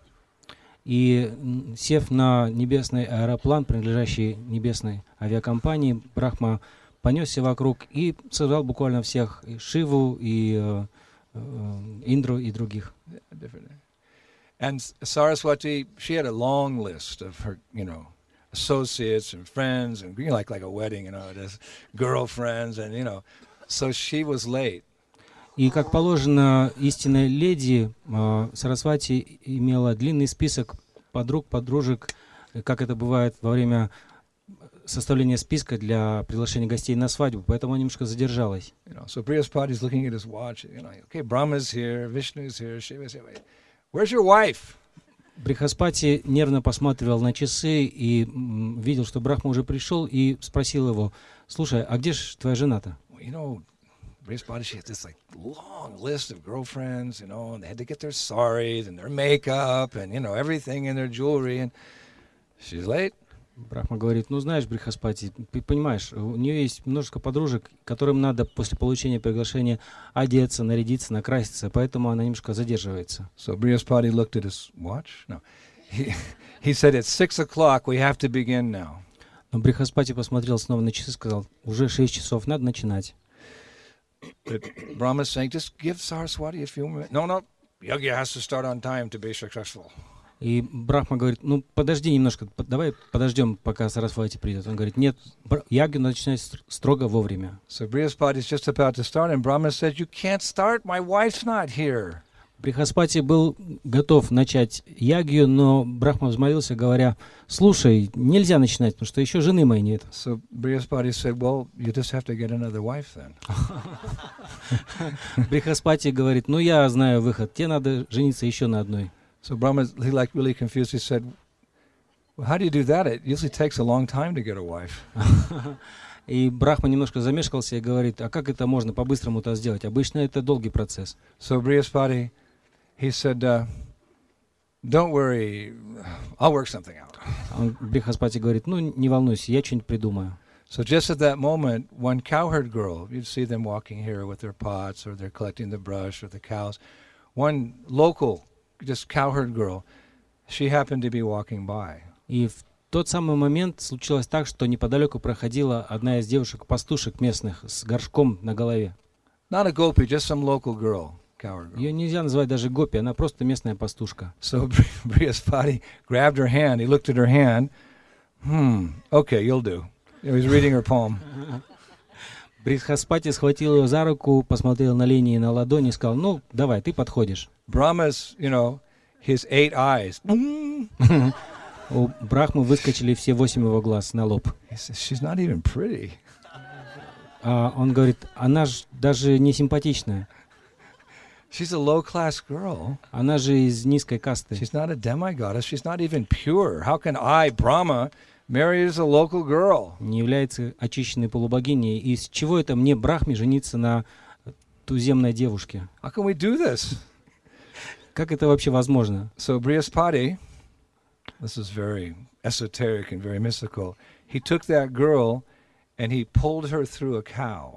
И, м, сев на небесный аэроплан, принадлежащий небесной авиакомпании, Брахма понесся вокруг и созвал буквально всех, и Шиву, и э, э, Индру, и других. Different. And S- Saraswati, she had a long list of her, you know, associates and friends, and you know, like like a wedding, you know, it is girlfriends, and you know, so she was late. И, как положено истинной леди, э, Сарасвати имела длинный список подруг, подружек, э, как это бывает во время составления списка для приглашения гостей на свадьбу, поэтому она немножко задержалась. You know, so Brihaspati's looking at his watch. You know, okay, Brahma's here, Vishnu's here, Shiva's here. Wait, where's your wife? Брихаспати нервно посматривал на часы и м, видел, что Брахма уже пришел, и спросил его: слушай, а где же твоя жена-то? Well, you know, Brihaspati, she had this like long list of girlfriends. You know, and they had to get their saris and their makeup and you know everything in their jewelry, and she's late. Брахма говорит: ну знаешь, Брихаспати, ты понимаешь, у нее есть множество подружек, которым надо после получения приглашения одеться, нарядиться, накраситься, поэтому она немножко задерживается. So Brihaspati looked at his watch. No, he he said it's six o'clock. We have to begin now. Но Брихаспати посмотрел снова на часы и сказал: уже шесть часов, надо начинать. that Brahma's saying, just give Saraswati a few minutes. No, no, yagya has to start on time to be successful. И Брахма говорит, ну подожди немножко, под- давай подождем, пока Сарасвати придет. Он говорит, нет, бр- ягью надо начинать стр- строго вовремя. So Brihaspati is just about to start, and Brahma says, you can't start, my wife's not here. Брихаспати был готов начать ягью, но Брахма взмолился, говоря, слушай, нельзя начинать, потому что еще жены моей нет. So Brihaspati said, well, you just have to get another wife then. Брихаспати говорит, ну я знаю выход, тебе надо жениться еще на одной. So Brahma, he like really confused. He said, well, how do you do that? It usually takes a long time to get a wife. И Брахма немножко замешкался и говорит, а как это можно по-быстрому-то сделать? Обычно это долгий процесс. So Brihaspati, he said, uh, don't worry, I'll work something out. Он, Брихаспати говорит, ну не волнуйся, я что-нибудь придумаю. So just at that moment, one cowherd girl, you'd see them walking here with their pots, or they're collecting the brush or the cows. One local, just cowherd girl, she happened to be walking by. И в тот самый момент случилось так, что неподалеку проходила одна из девушек-пастушек местных с горшком на голове. Not a gopi, just some local girl, cowherd girl. Ее нельзя назвать даже гопи, она просто местная пастушка. So Brihaspati grabbed her hand. He looked at her hand. Hmm, okay, you'll do. He was reading her palm. Брихаспати схватил ее за руку, посмотрел на линии на ладони и сказал, ну, давай, ты подходишь. Brahma's, you know, his eight eyes. У Брахмы выскочили все восемь его глаз на лоб. He says, she's not even pretty. А он говорит, она же даже не симпатичная. She's a low-class girl. Она же из низкой касты. She's not a demigoddess. She's not even pure. How can I, Brahma, marry as a local girl? Не является очищенной полубогиней. И с чего это мне, Брахме, жениться на туземной девушке? How can we do this? Как это вообще возможно? So Brihaspati, this is very esoteric and very mystical, he took that girl and he pulled her through a cow.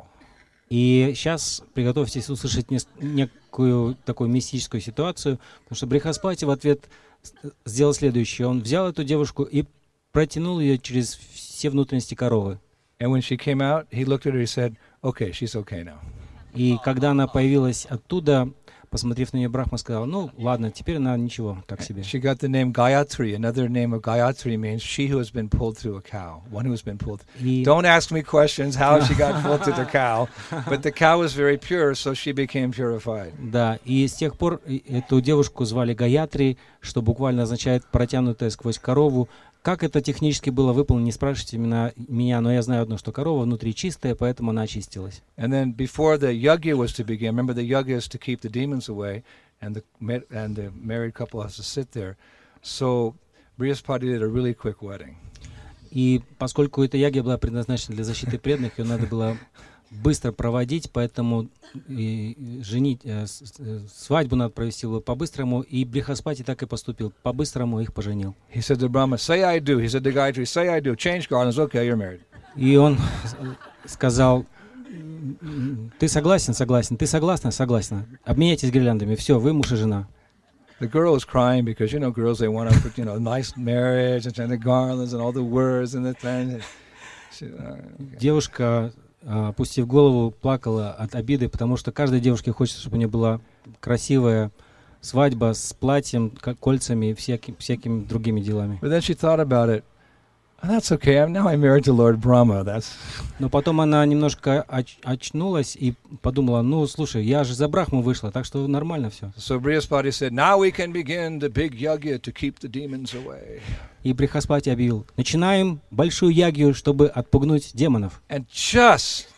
И сейчас приготовьтесь услышать нес- некую такую мистическую ситуацию, потому что Брихаспати в ответ с- сделал следующее. Он взял эту девушку и протянул ее через все внутренности коровы. And when she came out, he looked at her and said, okay, she's okay now. И когда она появилась оттуда, посмотрев на нее, Брахма сказал, ну ладно, теперь она ничего, так себе. She got the name Gayatri. Another name of Gayatri means she who has been pulled through a cow, one who has been pulled. И, Don't ask me questions how she got pulled through the cow, but the cow was very pure, so she became purified. да, и с тех пор и- эту девушку звали Гаятри, что буквально означает протянутая сквозь корову. Как это технически было выполнено, не спрашивайте меня, меня, но я знаю одно, что корова внутри чистая, поэтому она очистилась. And then before the yagya was to begin, remember the yagya is to keep the demons away, and the ma- and the married couple has to sit there. So Brihaspati did a really quick wedding. И поскольку эта ягья была предназначена для защиты преданных, ее надо было быстро проводить, поэтому и женить, э, с- э, свадьбу надо провести было по-быстрому, и Брихаспати так и поступил, по-быстрому их поженил. He said to Brahma, say I do. He said to Gayatri, say I do. Change garlands. Okay, you're married. И он с- сказал, «М, м, ты согласен, согласен, ты согласна, согласна, обменяйтесь гирляндами, все, вы муж и жена. The girl was crying because, you know, girls, they want to put, you know, nice marriage and the garlands and all the words and the thing. She, uh, okay. Девушка, а, опустив голову, плакала от обиды, потому что каждой девушке хочется, чтобы у нее была красивая свадьба с платьем, ко- кольцами и всяким, всякими другими делами. But then she thought about it. Oh, that's okay. I'm now I'm married to Lord Brahma. That's Но потом она немножко оч- очнулась и подумала, ну, слушай, я же за Брахму вышла, так что нормально все. so. Brihaspati said, now we can begin the big yagya to keep the demons away. И Брихаспати объявил, начинаем большую ягью, чтобы отпугнуть демонов. And just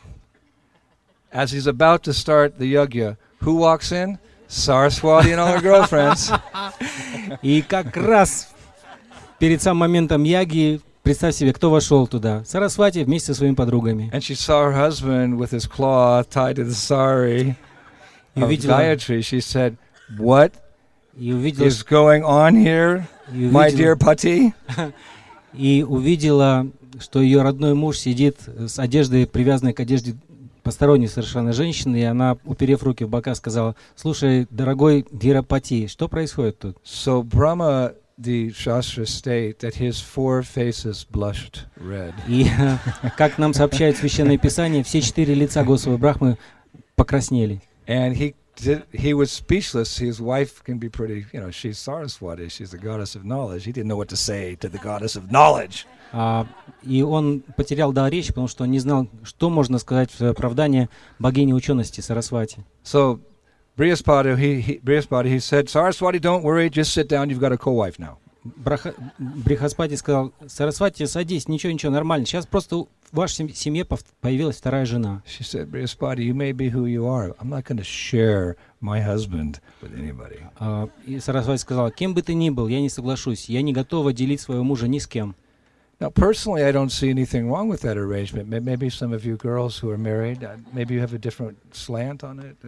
as he's about to start the yagya, who walks in? Saraswati and all her girlfriends. И как раз перед самым моментом яги, представь себе, кто вошел туда. Сарасвати вместе со своими подругами. And she saw her husband with his cloth tied to the sari И of увидела, Gayatri. She said, what и увидела, is going on here, и my увидела, dear Pati? и увидела, что ее родной муж сидит с одеждой, привязанной к одежде посторонней совершенно женщины, и она, уперев руки в бока, сказала, слушай, дорогой Дхирапати, что происходит тут? So Brahma, the Shastra state that his four faces blushed red. И, как нам сообщает Священное Писание, все четыре лица Госвы Брахмы покраснели. And he did, he was speechless. His wife can be pretty, you know, she's Saraswati, she's the goddess of knowledge. He didn't know what to say to the goddess of knowledge. А, и он потерял дар речи, потому что он не знал, что можно сказать в оправдание богини учености Сарасвати. So Brihaspati, he, he, Brihaspati, he said, Saraswati, don't worry, just sit down, you've got a co-wife now. Браха, Брихаспати сказал: Сарасвати, садись, ничего, ничего, нормально. Сейчас просто в вашей семье появилась вторая жена. She said, Brihaspati, you may be who you are. I'm not going to share my husband with anybody. Uh, и Сарасвати сказала: кем бы ты ни был, я не соглашусь. Я не готова делить своего мужа ни с кем. Now, personally, I don't see anything wrong with that arrangement. Maybe some of you girls who are married, uh, maybe you have a different slant on it.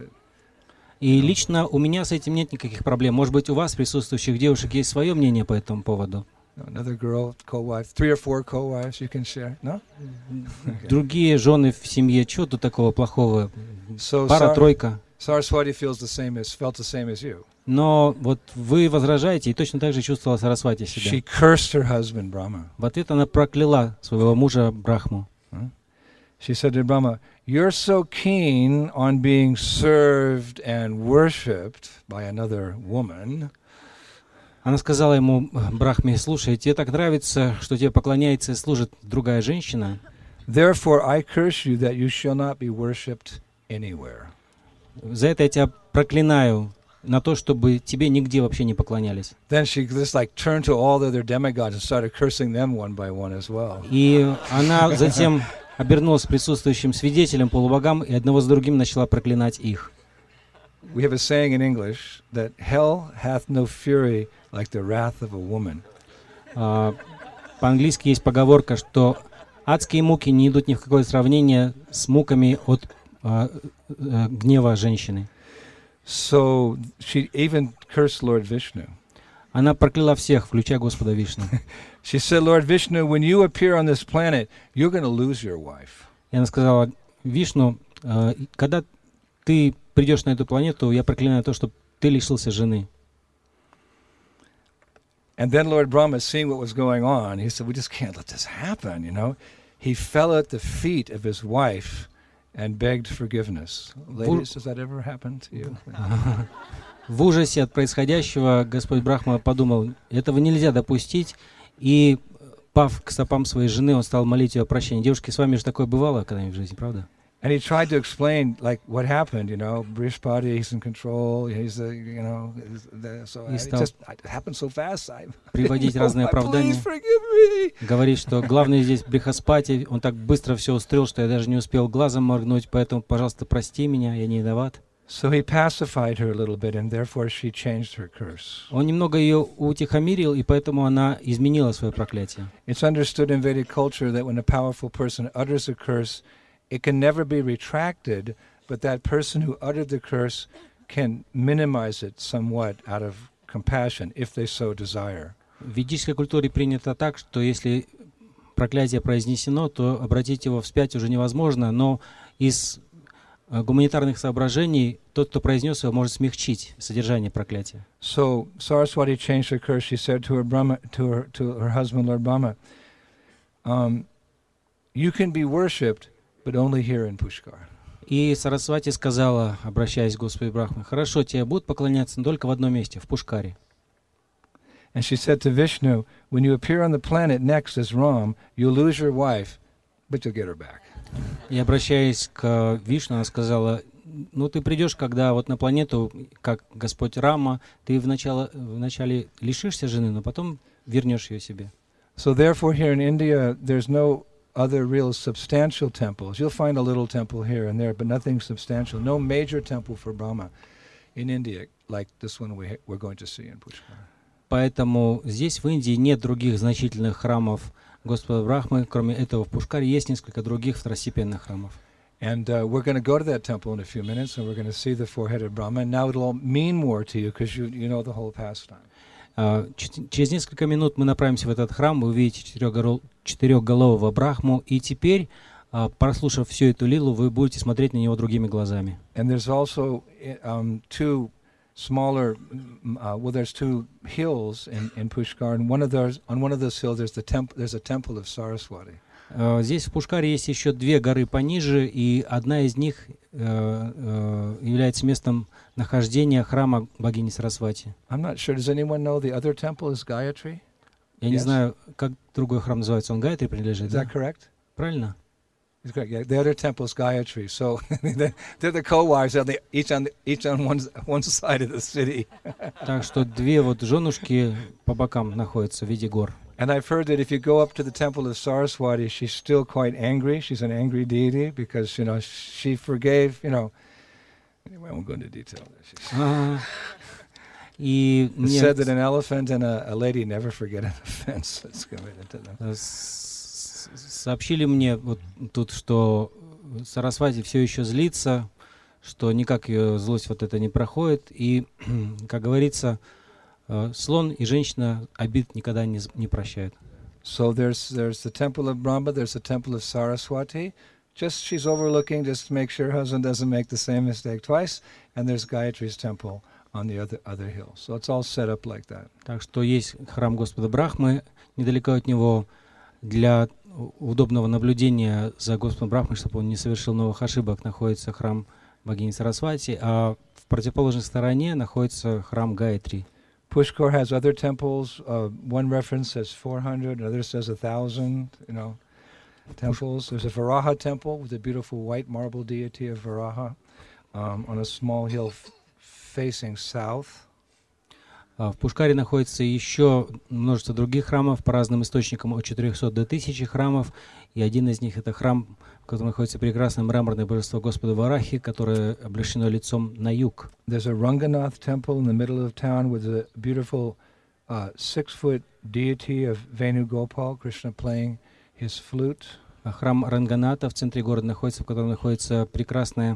И лично у меня с этим нет никаких проблем. Может быть, у вас, присутствующих девушек, есть свое мнение по этому поводу. Another girl, co-wife, three or four co-wives you can share, no? Okay. Другие жены в семье, чего тут такого плохого? So Пара-тройка. Saraswati feels the same as, felt the same as you. Но вот вы возражаете, и точно так же чувствовала Сарасвати себя. She cursed her husband, Brahma. В ответ она прокляла своего мужа Брахму. Huh? She said to Brahma, you're so keen on being served and worshipped by another woman. Она сказала ему, Брахме: слушай, тебе так нравится, что тебе поклоняется и служит другая женщина. Therefore I curse you that you shall not be worshipped anywhere. За это я тебя проклинаю, на то, чтобы тебе нигде вообще не поклонялись. Then she just like turned to all the other demigods and started cursing them one by one as well. И она затем обернулась к присутствующим свидетелям, полубогам, и одного за другим начала проклинать их. We have a saying in English that hell hath no fury like the wrath of a woman. Uh, по-английски есть поговорка, что адские муки не идут ни в какое сравнение с муками от uh, uh, гнева женщины. So she even cursed Lord Vishnu. Она прокляла всех, включая Господа Вишну. She said, Lord Vishnu, when you appear on this planet, you're going to lose your wife. И она сказала: Вишну, uh, когда ты придешь на эту планету, я проклинаю то, что ты лишился жены. And then Lord Brahma, seeing what was going on, he said, we just can't let this happen, you know. He fell at the feet of his wife and begged forgiveness. Ladies, does that ever happen to you? В ужасе от происходящего Господь Брахма подумал: этого нельзя допустить, и, пав к стопам своей жены, он стал молить ее о прощении. Девушки, с вами же такое бывало когда-нибудь в жизни, правда? And he tried to explain, like, what happened, you know, Brihaspati, he's in control, he's, uh, you know, the, so I, it just it happened so fast. I, приводить разные оправдания, говорить, что главное здесь Брихаспати, он так быстро все устроил, что я даже не успел глазом моргнуть, поэтому, пожалуйста, прости меня, я не виноват. So he pacified her a little bit, and therefore she changed her curse. Он немного ее утихомирил, и поэтому она изменила свое проклятие. It's understood in Vedic culture that when a powerful person utters a curse, it can never be retracted, but that person who uttered the curse can minimize it somewhat out of compassion, if they so desire. В ведической культуре принято так, что если проклятие произнесено, то обратить его вспять уже невозможно, но из гуманитарных соображений тот, кто произнес его, может смягчить содержание проклятия. So Saraswati changed her curse. She said to her Brahma, to her to her husband, Lord Brahma, um, "You can be worshipped, but only here in Pushkar." И Сарасвати сказала, обращаясь к Господу Брахме: хорошо, тебе будут поклоняться, но только в одном месте, в Пушкаре. And she said to Vishnu, when you appear on the planet next as Ram, you'll lose your wife, but you'll get her back. И обращаясь к Вишну, она сказала: ну ты придешь, когда вот на планету, как Господь Рама, ты вначале, вначале лишишься жены, но потом вернешь ее себе. So therefore here in India, there's no other real substantial temples. You'll find a little temple here and there, but nothing substantial. No major temple for Brahma in India like this one we, we're going to see in Pushkar. Поэтому здесь в Индии нет других значительных храмов Господа Брахмы, кроме этого в Пушкаре есть несколько других второстепенных храмов. And uh, we're going to go to that temple in a few minutes, and we're going to see the four-headed Brahma. And now it'll all mean more to you because you you know the whole pastime. Uh, через несколько минут мы направимся в этот храм, вы увидите четырехголов, четырехголового Брахму, и теперь, uh, прослушав всю эту лилу, вы будете смотреть на него другими глазами. And there's also um, two smaller, uh, well, there's two hills in, in Pushkar, and one of those, on one of those hills, there's the temple. There's a temple of Saraswati. Uh, здесь в Пушкаре есть еще две горы пониже, и одна из них э, э, является местом нахождения храма богини Сарасвати. I'm not sure. Does anyone know the other temple is Gayatri? Я не Yes. знаю, как другой храм называется, он Гайатри принадлежит, Is да? that correct? Правильно? It's correct. Yeah, the other temple is Gayatri. So they're, they're the co-wives. They're the, each on the, each on one one side of the city. Так что две вот женушки по бокам находятся в виде гор. And I've heard that if you go up to the temple of Saraswati, she's still quite angry. She's an angry deity because, you know, she forgave, you know. Anyway, I won't go into detail. She's А, И It's мне said that an elephant and a, a lady never forget an offense. Let's go right into them. э, с- сообщили мне вот тут, что Сарасвати все еще злится, что никак ее злость вот это не проходит. И, как говорится, э, слон и женщина обид никогда не, з- не прощают. So there's there's the temple of Brahma, there's the temple of Saraswati. Just she's overlooking just to make sure her husband doesn't make the same mistake twice. And there's Gayatri's temple on the other other hill. So it's all set up like that. Так что есть храм Господа Брахмы, недалеко от него, для у- удобного наблюдения за Господом Брахмой, чтобы он не совершил новых ошибок, находится храм богини Сарасвати, а в противоположной стороне находится храм Гаятри. Pushkar has other temples. Uh, one reference says four hundred, another says one thousand, you know, temples. There's a Varaha temple with a beautiful white marble deity of Varaha um, on a small hill f- facing south. А В Пушкаре находится еще множество других храмов, по разным источникам от четырехсот до тысячи храмов, и один из них это храм, в котором находится прекрасное мраморное божество Господа Варахи, которое облачено лицом на юг. There's a Ranganath temple in the middle of town with a beautiful uh, six-foot deity of Venugopal, Krishna playing his flute. А Храм Ранганата в центре города находится, в котором находится прекрасное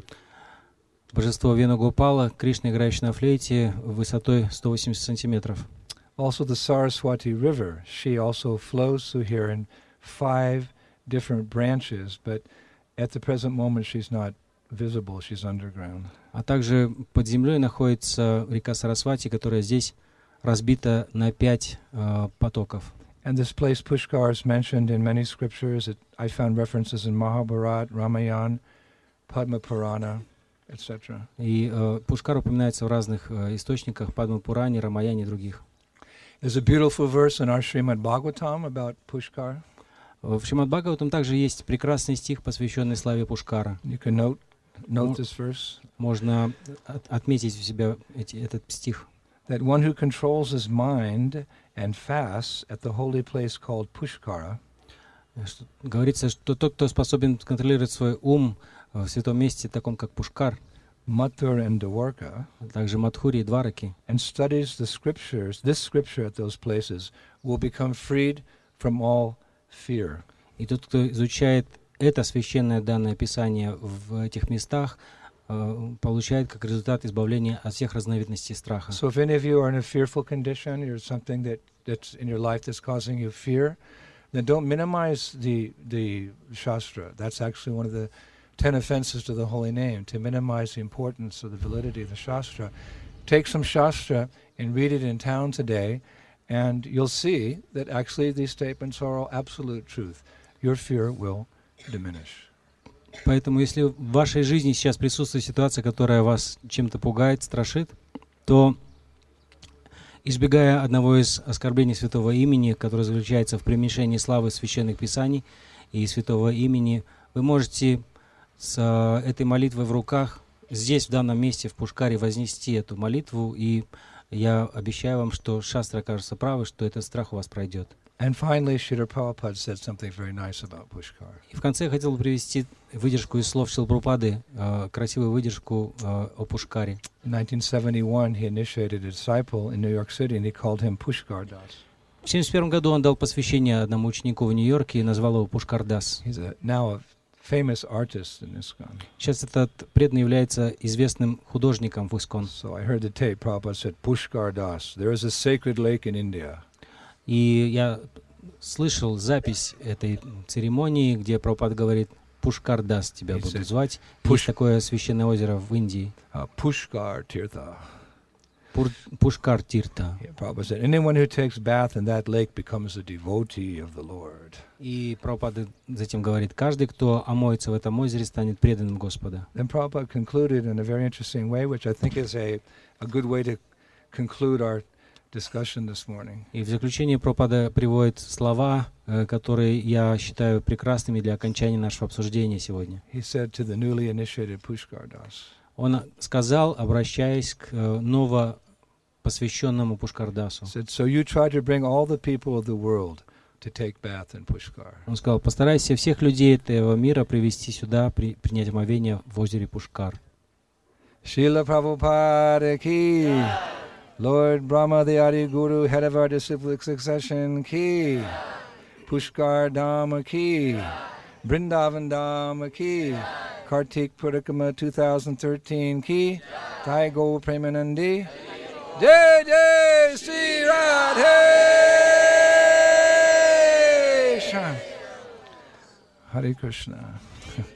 божество Венугопала, Кришна, играющий на флейте, высотой сто восемьдесят сантиметров. Also the Saraswati River, she also flows through here in five different branches, but at the present moment she's not visible, she's underground. А также под землей находится река Сарасвати, которая здесь разбита на пять э, потоков. And this place Pushkar is mentioned in many scriptures. It, I found references in Mahabharata, Ramayana, Padma Purana, et cetera. И э, Пушкар упоминается в разных э, источниках, Падма Пуране, Рамаяне и других. There's a beautiful verse in our Srimad Bhagavatam about Pushkar. В Шримад Бхагаватам также есть прекрасный стих, посвященный славе Пушкара. You can note note Ну, this verse. Можно от- отметить у себя эти, этот стих. That one who controls his mind and fasts at the holy place called Pushkara Что- говорится, что тот, кто способен контролировать свой ум э, в святом месте, таком как Пушкар, Mathur and Dwarka, а также Мадхури и Двараки, and studies the scriptures, this scripture at those places, will become freed from all fear. и тот, кто изучает это священное данное Писание в этих местах, э, получает как результат избавления от всех разновидностей страха. So if any of you are in a fearful condition, or something that, that's in your life that's causing you fear, then don't minimize the the Shastra. That's actually one of the ten offenses to the holy name, to minimize the importance of the validity of the Shastra. Take some Shastra and read it in town today, and you'll see that actually these statements are all absolute truth. Your fear will diminish. Поэтому, если в вашей жизни сейчас присутствует ситуация, которая вас чем-то пугает, страшит, то, избегая одного из оскорблений святого имени, которое заключается в преуменьшении славы священных писаний и святого имени, вы можете с э, этой молитвой в руках здесь, в данном месте, в Пушкаре, вознести эту молитву, и я обещаю вам, что шастры окажутся правы, что этот страх у вас пройдет. And finally, Srila Prabhupada said something very nice about Pushkar. И в конце я хотел бы привести выдержку из слов Шрилы Прабхупады, э, красивую выдержку э, о Пушкаре. In nineteen seventy-one, he initiated a disciple in New York City, and he called him Pushkar Das. В семьдесят первом году он дал посвящение одному ученику в Нью-Йорке и назвал его Пушкар Дас. He's a, now a famous artist in ISKCON. Сейчас этот преданный является известным художником в Искон. So I heard the tape. Prabhupada said, Pushkar Das, there is a sacred lake in India. И я слышал запись этой церемонии, где Прабхупад говорит: Пушкар Дас тебя He будут said, звать. Push- Есть такое священное озеро в Индии. Uh, Pushkar Tirtha. Пур- Пушкар Тирта. Yeah, Prabhupada said, anyone who takes bath in that lake becomes a devotee of the Lord. И Прабхупада затем говорит, каждый, кто омоется в этом озере, станет преданным Господа. Then Prabhupada concluded in a very interesting way, which I think is a, a good way to conclude our discussion this morning. И в заключение Прабхупада приводит слова, э, которые я считаю прекрасными для окончания нашего обсуждения сегодня. He said to the newly initiated Pushkar Das, Он сказал, обращаясь к э, новопосвященному Пушкардасу, said, so you try to bring all the people of the world to take bath in Pushkar. он сказал, постарайся всех людей этого мира привести сюда, при, принять омовение в озере Пушкар. Srila Prabhupada ki, Lord Brahma, the Adi Guru, head of our disciplic succession ki, Pushkar Dhama ki, Vrindavan Dhama ki, Kartik Purikama twenty thirteen ki, Jai Go Premanandi, Jai Jai Sri Radhe Shyam. Hare Krishna.